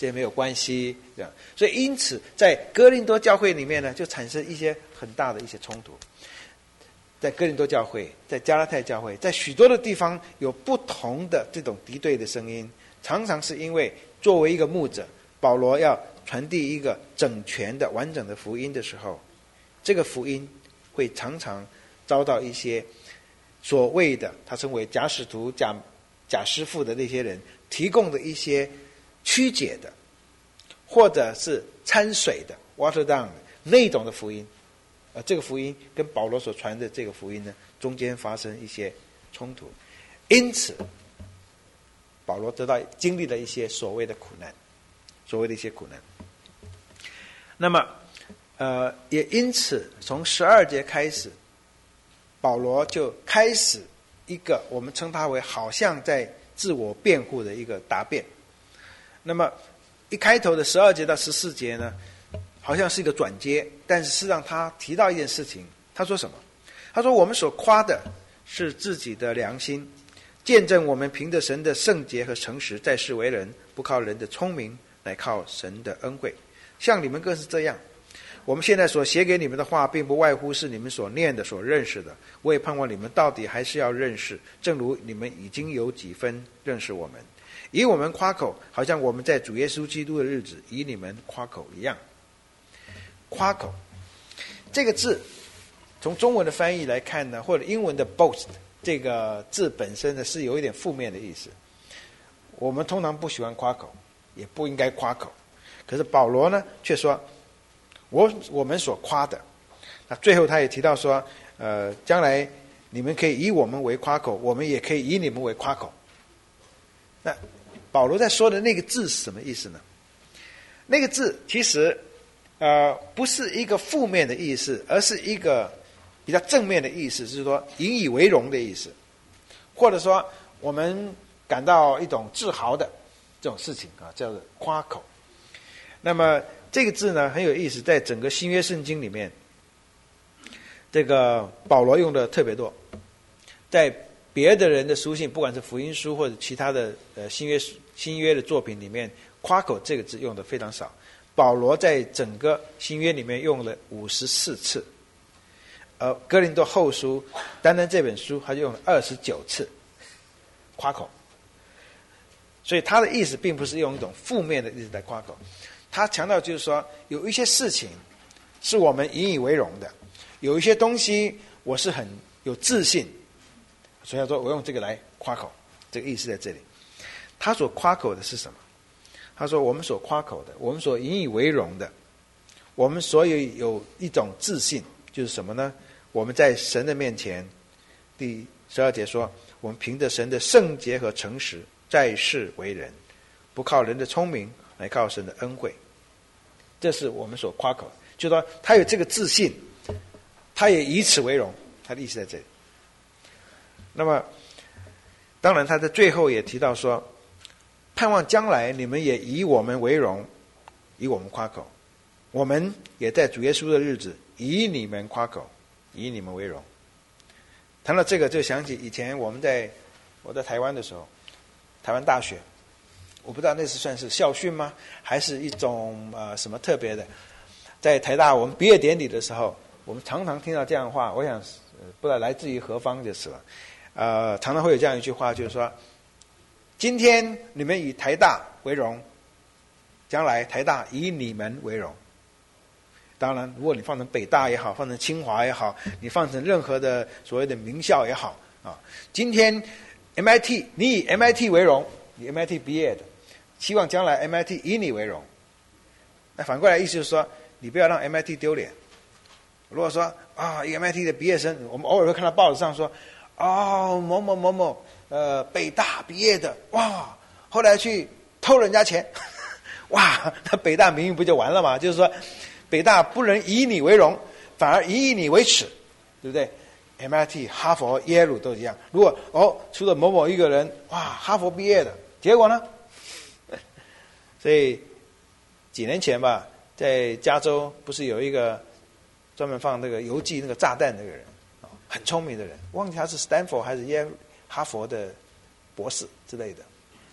这没有关系，这样。所以因此在哥林多教会里面呢，就产生一些很大的一些冲突。在哥林多教会，在加拉太教会，在许多的地方有不同的这种敌对的声音，常常是因为作为一个牧者，保罗要传递一个整全的完整的福音的时候，这个福音会常常遭到一些所谓的他称为假使徒、假师傅的那些人提供的一些曲解的，或者是掺水的 water down 的那种的福音。这个福音跟保罗所传的这个福音呢，中间发生一些冲突，因此保罗经历了一些所谓的苦难，所谓的一些苦难。那么也因此从12节开始，保罗就开始一个我们称它为好像在自我辩护的一个答辩。那么一开头的12节到14节呢，好像是一个转接，但是事实上他提到一件事情，他说什么？他说我们所夸的是自己的良心，见证我们凭着神的圣洁和诚实在世为人，不靠人的聪明，乃靠神的恩惠。像你们更是这样。我们现在所写给你们的话，并不外乎是你们所念的、所认识的。我也盼望你们到底还是要认识，正如你们已经有几分认识我们。以我们夸口，好像我们在主耶稣基督的日子以你们夸口一样。夸口这个字，从中文的翻译来看呢，或者英文的 boast 这个字本身呢，是有一点负面的意思。我们通常不喜欢夸口，也不应该夸口。可是保罗呢，却说我们所夸的。那最后他也提到说，将来你们可以以我们为夸口，我们也可以以你们为夸口。那保罗在说的那个字是什么意思呢？那个字其实不是一个负面的意思，而是一个比较正面的意思，就是说引以为荣的意思，或者说我们感到一种自豪的这种事情啊，叫做夸口。那么这个字呢很有意思，在整个新约圣经里面，这个保罗用的特别多，在别的人的书信，不管是福音书或者其他的新约的作品里面，夸口这个字用的非常少。保罗在整个新约里面用了54次，哥林多后书单单这本书他就用了29次夸口。所以他的意思并不是用一种负面的意思来夸口，他强调就是说有一些事情是我们引以为荣的，有一些东西我是很有自信，所以他说我用这个来夸口，这个意思在这里。他所夸口的是什么？他说我们所夸口的，我们所引以为荣的，我们所有一种自信，就是什么呢？我们在神的面前，第12节说，我们凭着神的圣洁和诚实在世为人，不靠人的聪明，来靠神的恩惠。这是我们所夸口的，就是说他有这个自信，他也以此为荣，他的意思在这里。那么当然他在最后也提到说，盼望将来你们也以我们为荣，以我们夸口。我们也在主耶稣的日子以你们夸口，以你们为荣。谈到这个就想起以前我在台湾的时候，台湾大学，我不知道那是算是校训吗，还是一种什么特别的。在台大我们毕业典礼的时候，我们常常听到这样的话，我想不知道来自于何方就是了。常常会有这样一句话，就是说今天你们以台大为荣，将来台大以你们为荣。当然如果你放成北大也好，放成清华也好，你放成任何的所谓的名校也好啊，今天 MIT 你以 MIT 为荣，你 MIT 毕业的，希望将来 MIT 以你为荣。那反过来意思就是说，你不要让 MIT 丢脸。如果说MIT 的毕业生，我们偶尔会看到报纸上说某某某某北大毕业的，哇，后来去偷人家钱，哇，那北大名誉不就完了吗？就是说北大不能以你为荣，反而以你为耻，对不对？ MIT 哈佛耶鲁都一样。如果除了某某一个人，哇，哈佛毕业的，结果呢？所以几年前吧，在加州不是有一个专门放那个邮寄那个炸弹那个人，很聪明的人，忘记他是斯坦福还是哈佛的博士之类的。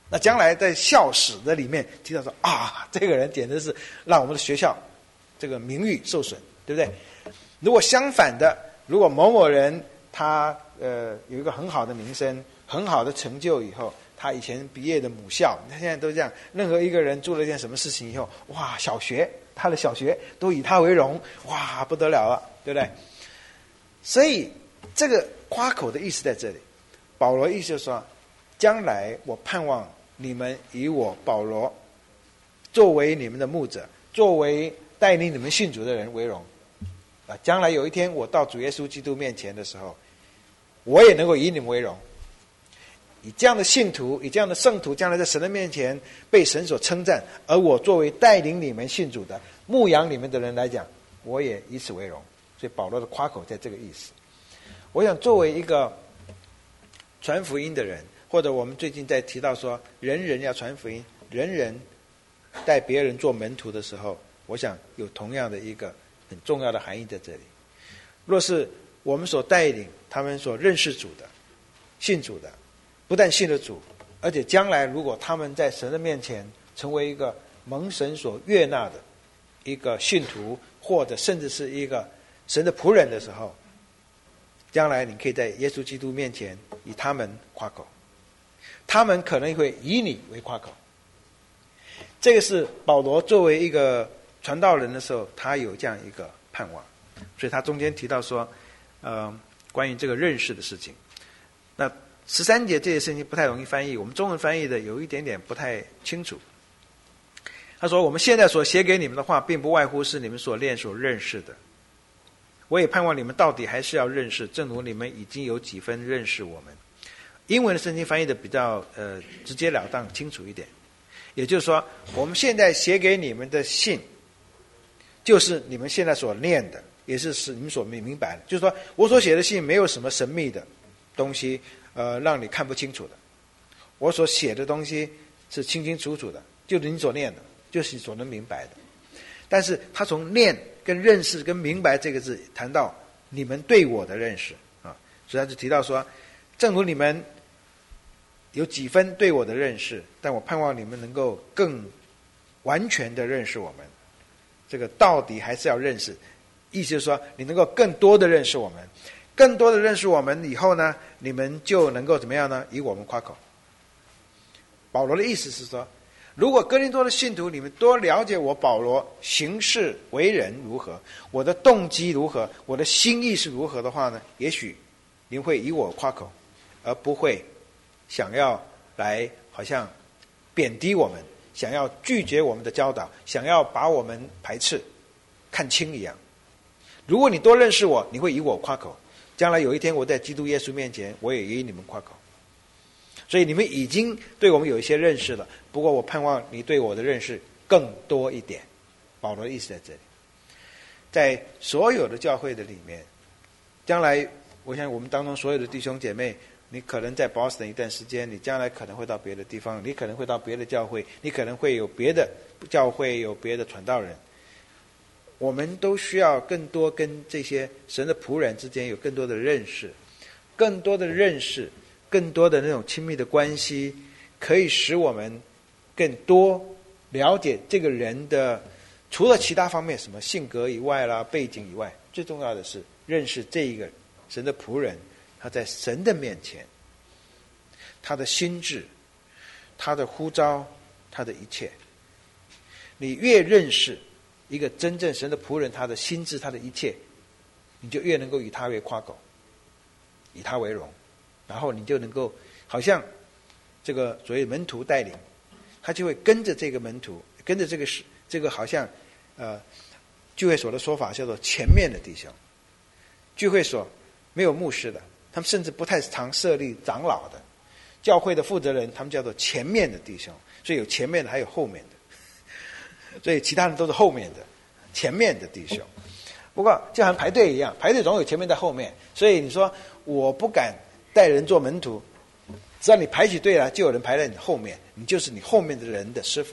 那将来在校史的里面提到说啊，这个人简直是让我们的学校这个名誉受损，对不对？如果相反的，如果某某人他有一个很好的名声、很好的成就以后，他以前毕业的母校，他现在都这样，任何一个人做了一件什么事情以后，哇，他的小学都以他为荣，哇，不得了了，对不对？所以这个夸口的意思在这里，保罗意思就是说，将来我盼望你们以我保罗作为你们的牧者，作为带领你们信主的人为荣啊！将来有一天我到主耶稣基督面前的时候，我也能够以你们为荣。以这样的信徒，以这样的圣徒，将来在神的面前被神所称赞，而我作为带领你们信主的、牧养你们的人来讲，我也以此为荣。所以保罗的夸口在这个意思。我想作为一个传福音的人，或者我们最近在提到说人人要传福音，人人带别人做门徒的时候，我想有同样的一个很重要的含义在这里。若是我们所带领他们所认识主的、信主的，不但信了主，而且将来如果他们在神的面前成为一个蒙神所悦纳的一个信徒，或者甚至是一个神的仆人的时候，将来你可以在耶稣基督面前以他们夸口，他们可能会以你为夸口。这个是保罗作为一个传道人的时候，他有这样一个盼望，所以他中间提到说关于这个认识的事情。那13节这些事情不太容易翻译，我们中文翻译的有一点点不太清楚。他说，我们现在所写给你们的话，并不外乎是你们所练所认识的。我也盼望你们到底还是要认识，正如你们已经有几分认识我们。英文的圣经翻译的比较直截了当清楚一点，也就是说，我们现在写给你们的信，就是你们现在所念的，也是你们所明白的。就是说，我所写的信没有什么神秘的东西，让你看不清楚的。我所写的东西是清清楚楚的，就是你所念的，就是你所能明白的。但是他从念跟认识跟明白这个字谈到你们对我的认识啊，所以他就提到说，正如你们有几分对我的认识，但我盼望你们能够更完全的认识我们。这个到底还是要认识，意思就是说你能够更多的认识我们，更多的认识我们以后呢，你们就能够怎么样呢？以我们夸口。保罗的意思是说，如果哥林多的信徒你们多了解我保罗行事为人如何，我的动机如何，我的心意是如何的话呢，也许您会以我夸口，而不会想要来好像贬低我们，想要拒绝我们的教导，想要把我们排斥看轻一样。如果你多认识我，你会以我夸口，将来有一天我在基督耶稣面前，我也以你们夸口。所以你们已经对我们有一些认识了，不过我盼望你对我的认识更多一点。保罗的意思在这里，在所有的教会的里面，将来我想我们当中所有的弟兄姐妹，你可能在 Boston 一段时间，你将来可能会到别的地方，你可能会到别的教会，你可能会有别的教会，有别的传道人。我们都需要更多跟这些神的仆人之间有更多的认识，更多的认识，更多的那种亲密的关系，可以使我们更多了解这个人的，除了其他方面什么性格以外啦、背景以外，最重要的是认识这一个神的仆人，他在神的面前，他的心志，他的呼召，他的一切。你越认识一个真正神的仆人，他的心志，他的一切，你就越能够以他为夸口，以他为荣，然后你就能够好像这个所谓门徒带领，他就会跟着这个门徒，跟着这个好像聚会所的说法叫做前面的弟兄。聚会所没有牧师的，他们甚至不太常设立长老的，教会的负责人他们叫做前面的弟兄，所以有前面的还有后面的，所以其他人都是后面的，前面的弟兄。不过就好像排队一样，排队总有前面在后面，所以你说我不敢带人做门徒，只要你排起队来，就有人排在你后面，你就是你后面的人的师傅。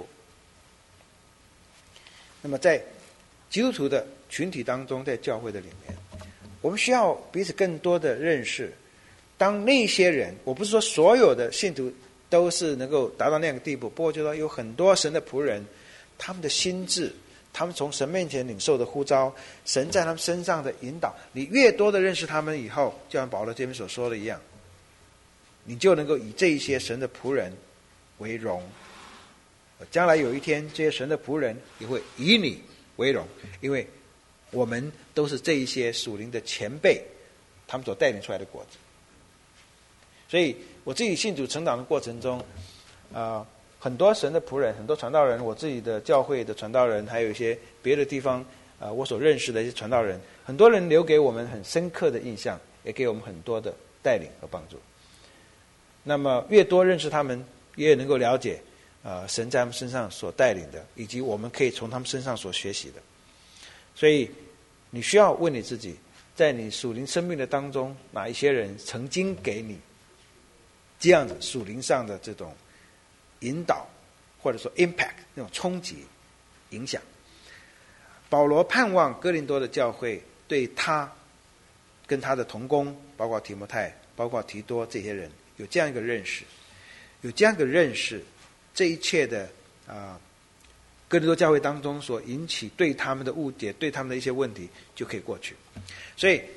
那么在基督徒的群体当中，在教会的里面，我们需要彼此更多的认识。当那些人，我不是说所有的信徒都是能够达到那样的地步。不过就说有很多神的仆人，他们的心智，他们从神面前领受的呼召，神在他们身上的引导，你越多的认识他们以后，就像保罗这边所说的一样，你就能够以这一些神的仆人为荣。将来有一天，这些神的仆人也会以你为荣，因为我们都是这一些属灵的前辈，他们所带领出来的果子。所以我自己信主成长的过程中，很多神的仆人，很多传道人，我自己的教会的传道人，还有一些别的地方我所认识的一些传道人，很多人留给我们很深刻的印象，也给我们很多的带领和帮助。那么越多认识他们，越能够了解神在他们身上所带领的，以及我们可以从他们身上所学习的。所以你需要问你自己，在你属灵生命的当中，哪一些人曾经给你这样的属灵上的这种引导，或者说 impact 那种冲击影响。保罗盼望哥林多的教会对他跟他的同工，包括提摩太，包括提多这些人有这样一个认识，有这样一个认识，这一切的哥林多教会当中所引起对他们的误解，对他们的一些问题就可以过去。所以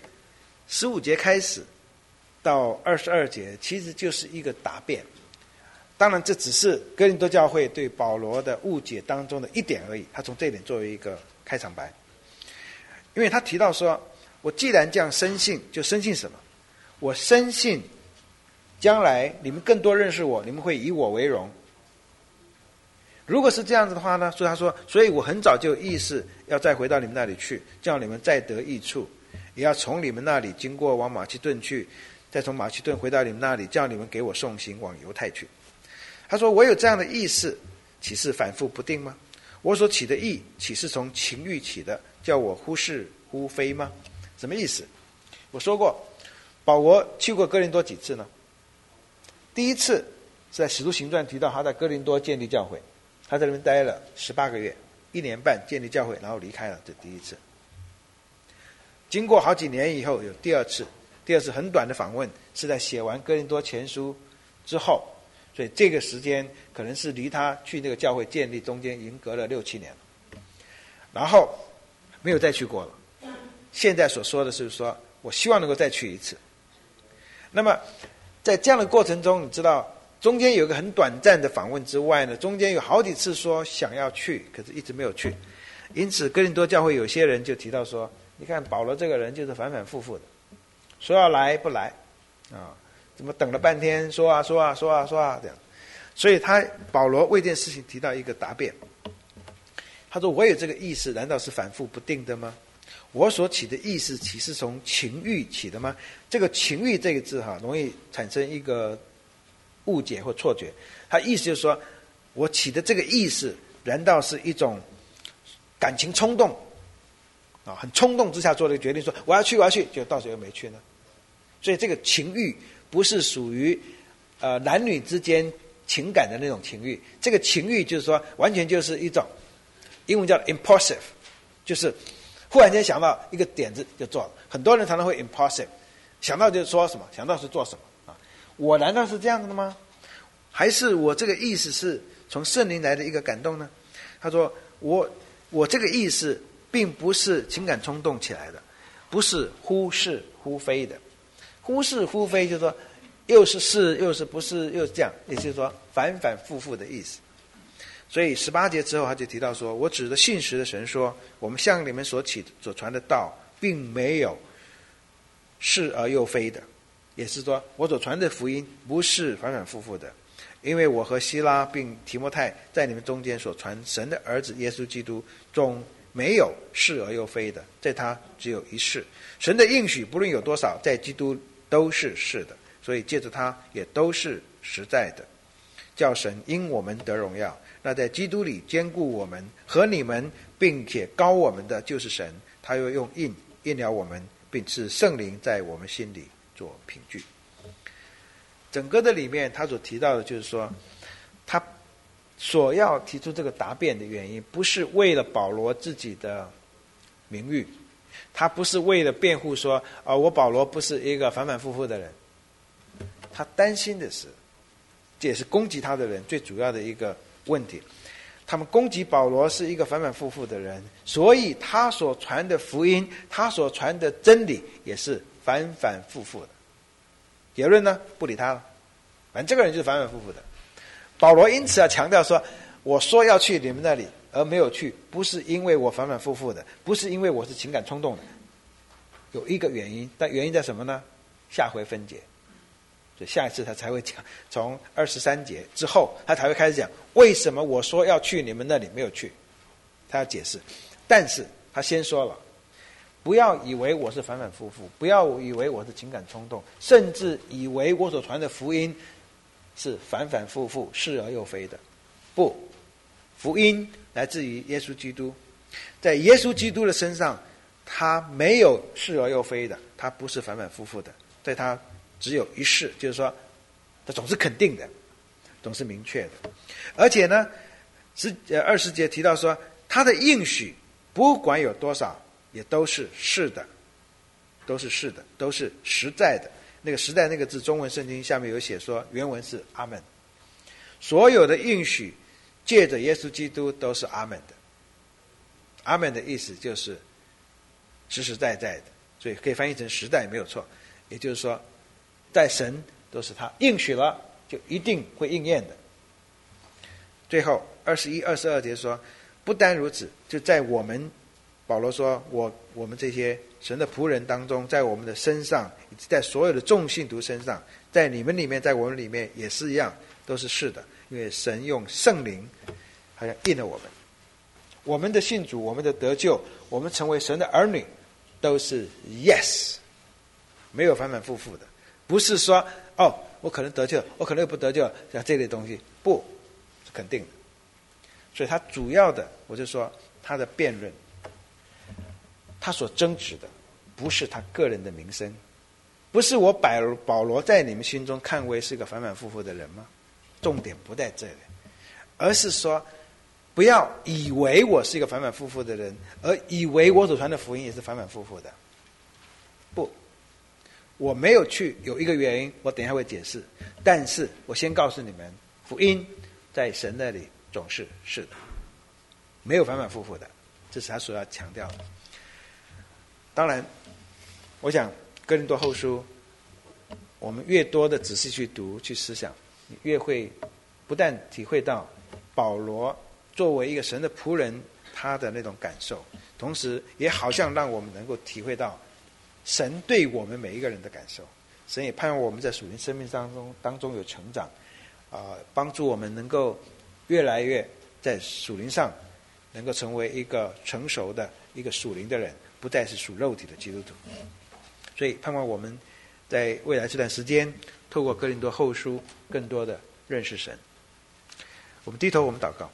15节开始到22节其实就是一个答辩。当然这只是哥林多教会对保罗的误解当中的一点而已，他从这一点作为一个开场白。因为他提到说，我既然这样深信，就深信什么？我深信将来你们更多认识我，你们会以我为荣。如果是这样子的话呢，所以他说，所以我很早就有意识要再回到你们那里去，叫你们再得益处，也要从你们那里经过往马其顿去，再从马其顿回到你们那里，叫你们给我送行往犹太去。他说，我有这样的意识，岂是反复不定吗？我所起的意，岂是从情欲起的，叫我忽是忽非吗？什么意思？我说过，保罗去过哥林多几次呢？第一次是在使徒行传提到他在哥林多建立教会，他在那边待了18个月，1年半建立教会，然后离开了，这第一次。经过好几年以后有第二次，第二次很短的访问，是在写完哥林多前书之后，所以这个时间可能是离他去那个教会建立中间已经隔了6-7年了，然后没有再去过了。现在所说的是说，我希望能够再去一次。那么在这样的过程中，你知道中间有一个很短暂的访问之外呢，中间有好几次说想要去，可是一直没有去。因此哥林多教会有些人就提到说，你看保罗这个人就是反反复复的，说要来不来怎么等了半天说啊这样。所以保罗为这件事情提到一个答辩，他说，我有这个意识，难道是反复不定的吗？我所起的意识岂是从情欲起的吗？这个情欲这个字容易产生一个误解或错觉。他意思就是说，我起的这个意识难道是一种感情冲动很冲动之下做了一个决定，说我要去，就到时候又没去呢？所以这个情欲不是属于男女之间情感的那种情欲，这个情欲就是说完全就是一种英文叫 impulsive， 就是忽然间想到一个点子就做了。很多人常常会 impulsive， 想到就说什么，想到是做什么我难道是这样的吗？还是我这个意识是从圣灵来的一个感动呢？他说，我这个意识并不是情感冲动起来的，不是忽是忽非的。忽是忽非就是说又是又是不是又是这样，也就是说反反复复的意思。所以18节之后他就提到说，我指着信实的神说，我们向你们所传的道并没有是而又非的，也是说我所传的福音不是反反复复的，因为我和希拉并提摩太在你们中间所传神的儿子耶稣基督中没有是而又非的，在他只有一是。神的应许不论有多少，在基督都是是的，所以借着他也都是实在的，叫神因我们得荣耀。那在基督里兼顾我们和你们并且膏我们的就是神，他又用印了我们，并赐圣灵在我们心里做凭据。整个的里面他所提到的就是说，他所要提出这个答辩的原因，不是为了保罗自己的名誉，他不是为了辩护说我保罗不是一个反反复复的人，他担心的是这也是攻击他的人最主要的一个问题。他们攻击保罗是一个反反复复的人，所以他所传的福音，他所传的真理也是反反复复的。结论呢，不理他了，反正这个人就是反反复复的。保罗因此强调说，我说要去你们那里而没有去，不是因为我反反复复的，不是因为我是情感冲动的，有一个原因，但原因在什么呢？下回分解。所以下一次他才会讲，从23节之后他才会开始讲为什么我说要去你们那里没有去，他要解释。但是他先说了，不要以为我是反反复复，不要以为我是情感冲动，甚至以为我所传的福音是反反复复是而又非的。不，福音来自于耶稣基督，在耶稣基督的身上他没有是而又非的，他不是反反复复的，在他只有一是，就是说他总是肯定的，总是明确的。而且呢20节提到说，他的应许不管有多少也都是是的，都是是的，都是实在的。那个实在那个字中文圣经下面有写说，原文是阿们。所有的应许借着耶稣基督都是阿们的。阿们的意思就是实实在在的，所以可以翻译成实在没有错。也就是说在神都是他应许了就一定会应验的。最后21、22节说，不单如此，就在我们保罗说我们这些神的仆人当中，在我们的身上，以及在所有的众信徒身上，在你们里面，在我们里面也是一样，都是是的，因为神用圣灵好像印了我们，我们的信主，我们的得救，我们成为神的儿女，都是 yes， 没有反反复复的。不是说我可能得救，我可能又不得救，像这类东西，不是肯定的。所以他主要的，我就说他的辩论，他所争执的不是他个人的名声，不是我保罗在你们心中看为是个反反复复的人吗？重点不在这里，而是说不要以为我是一个反反复复的人，而以为我所传的福音也是反反复复的。不，我没有去，有一个原因，我等一下会解释。但是我先告诉你们，福音在神那里总是是的，没有反反复复的，这是他所要强调的。当然我想哥林多后书我们越多的仔细去读去思想，你越会不但体会到保罗作为一个神的仆人他的那种感受，同时也好像让我们能够体会到神对我们每一个人的感受。神也盼望我们在属灵生命当中有成长，帮助我们能够越来越在属灵上能够成为一个成熟的一个属灵的人，不再是属肉体的基督徒。所以盼望我们在未来这段时间透过哥林多后书更多的认识神。我们低头，我们祷告。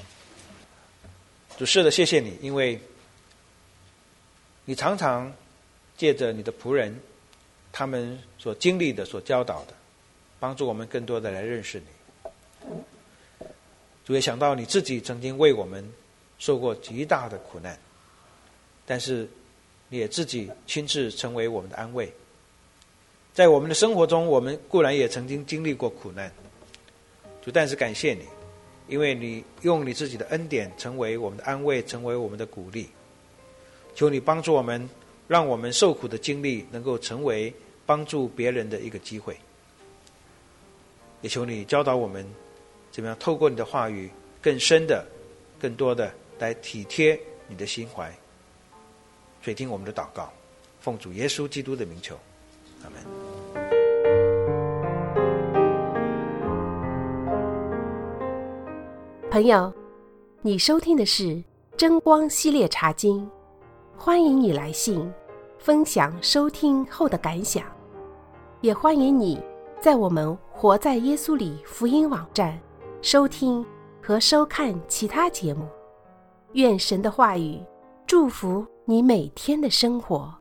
主，是的，谢谢你，因为你常常借着你的仆人他们所经历的所教导的，帮助我们更多的来认识你。主，也想到你自己曾经为我们受过极大的苦难，但是你也自己亲自成为我们的安慰。在我们的生活中，我们固然也曾经经历过苦难，主，但是感谢你，因为你用你自己的恩典成为我们的安慰，成为我们的鼓励。求你帮助我们，让我们受苦的经历能够成为帮助别人的一个机会。也求你教导我们怎么样透过你的话语更深的更多的来体贴你的心怀。垂听我们的祷告，奉主耶稣基督的名求，阿们。 朋友，你收听的是真光系列茶经，欢迎你来信分享收听后的感想，也欢迎你在我们活在耶稣里福音网站收听和收看其他节目。愿神的话语祝福你每天的生活。